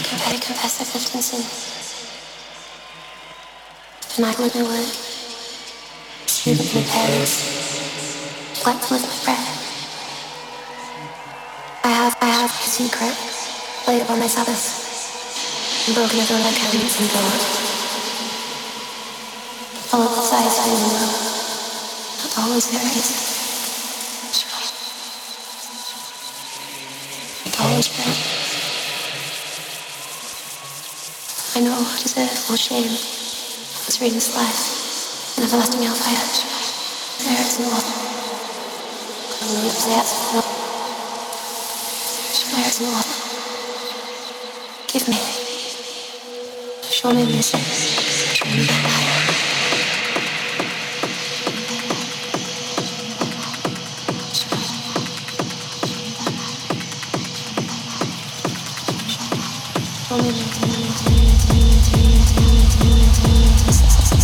I confess I've lived in sin. Denied with my word. Sleep with my parents. Neglectful of my bread. I have a secret. Laid upon my Sabbath. And broken every one of my covenants and blood. Followed the desires of the world. Not always there is. Not always there. I know I deserve more shame. It's ruinous life. And everlasting hellfire. There is no other. There is no other. Give me. Show me mercy. Show me that light. Show me mercy.